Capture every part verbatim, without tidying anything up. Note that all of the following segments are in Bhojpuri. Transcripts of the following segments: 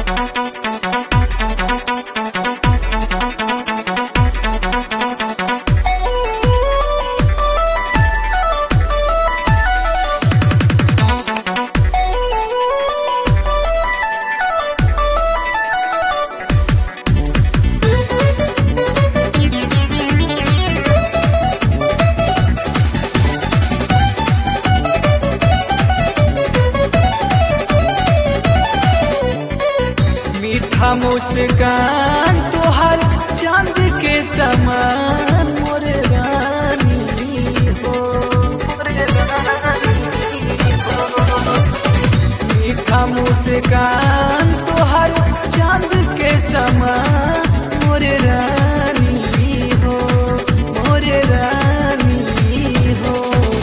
मीठा मुस्कान तोहर चांद के समान मोरे रानी हो। मीठा मुस्कान तोहर चांद के समान मोरे रानी हो, मोरे रानी हो।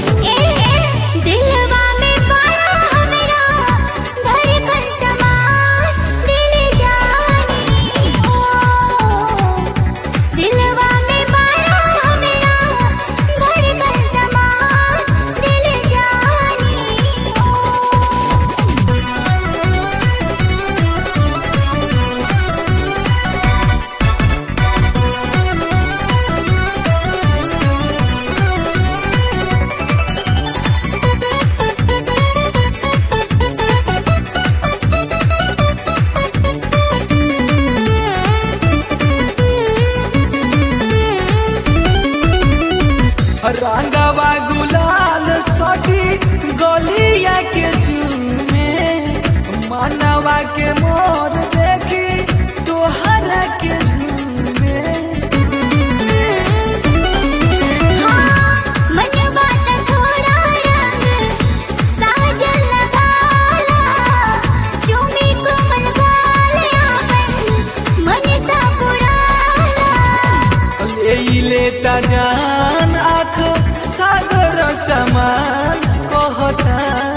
रंगवा गुलाल सखी गलिया के झूमे, मनवा के मोर देखी तोहरा के झूमे। हाँ, मनवा त थोड़ा रंग साजल लगाला, चूमी कोमल गाल आपन मन सा पुराला। ले लेता जान आँख सागर समान कहता